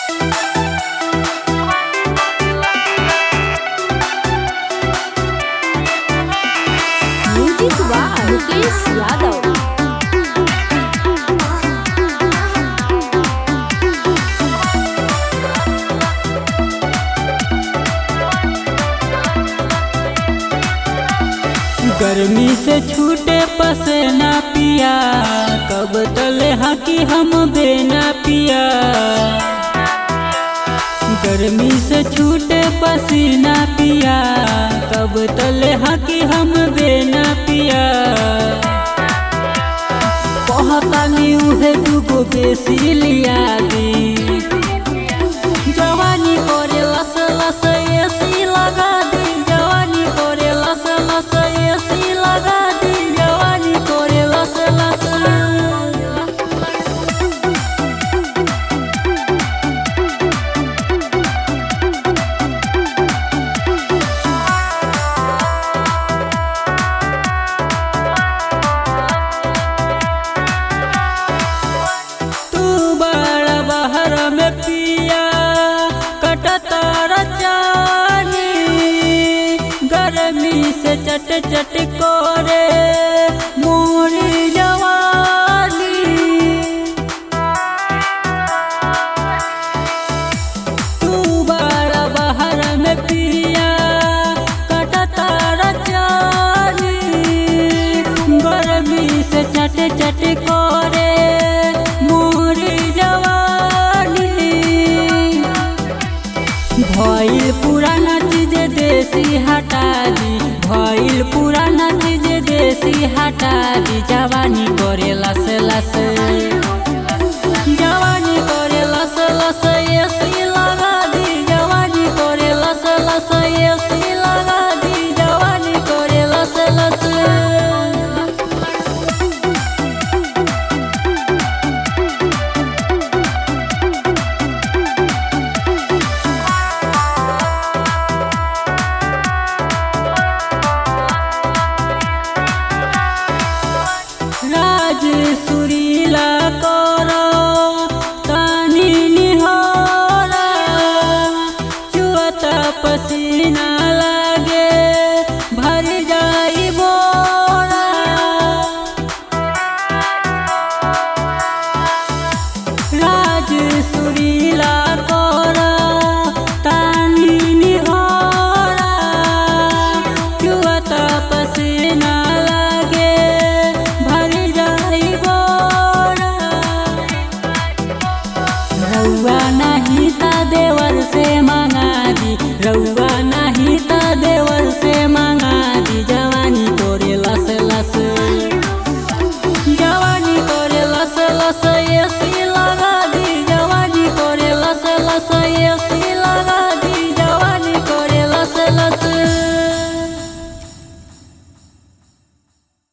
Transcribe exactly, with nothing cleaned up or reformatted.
Music by Mukesh Yadav. गर्मी से छूटे पसेना पिया, कब तले हाकी हम बेना पिया। गर्मी से छूटे पसीना पिया, कब तले हाकी हम बेना पिया। कहतानी उहे दुगो बेसी लिया दी, जवानी करे लस लस एसी लगा दी, जवानी करे लस लस एसी लगा दी, जवानी करे लस लस। तू बड़ा बाहर में पिया कटतार जानी, गर्मी से चट चट करे मोरी जवानी। तू बड़ा बाहर में पिया कटतार जानी, गर्मी से चट चट करे मोरी जवानी। भइल पुराना चीज देसी हटा दी, भइल पुराना चीज देसी हटा दी, जवानी करे लस लस, जवानी करे लस लस एसी लगा दी, जवानी करे लस लस एसी लगा दी, जवानी करे लस लस। राज सुरीला करो तानी निहोरा, चुअता पसीना लागे भर जाई बोरा। राज सुरीला करो तानी निहोरा, चुअता पसीना लागे भर जाई बोरा। रउआ नहीं ता देवर से मांगा दी, रउआ नहीं ता देवर से मांगा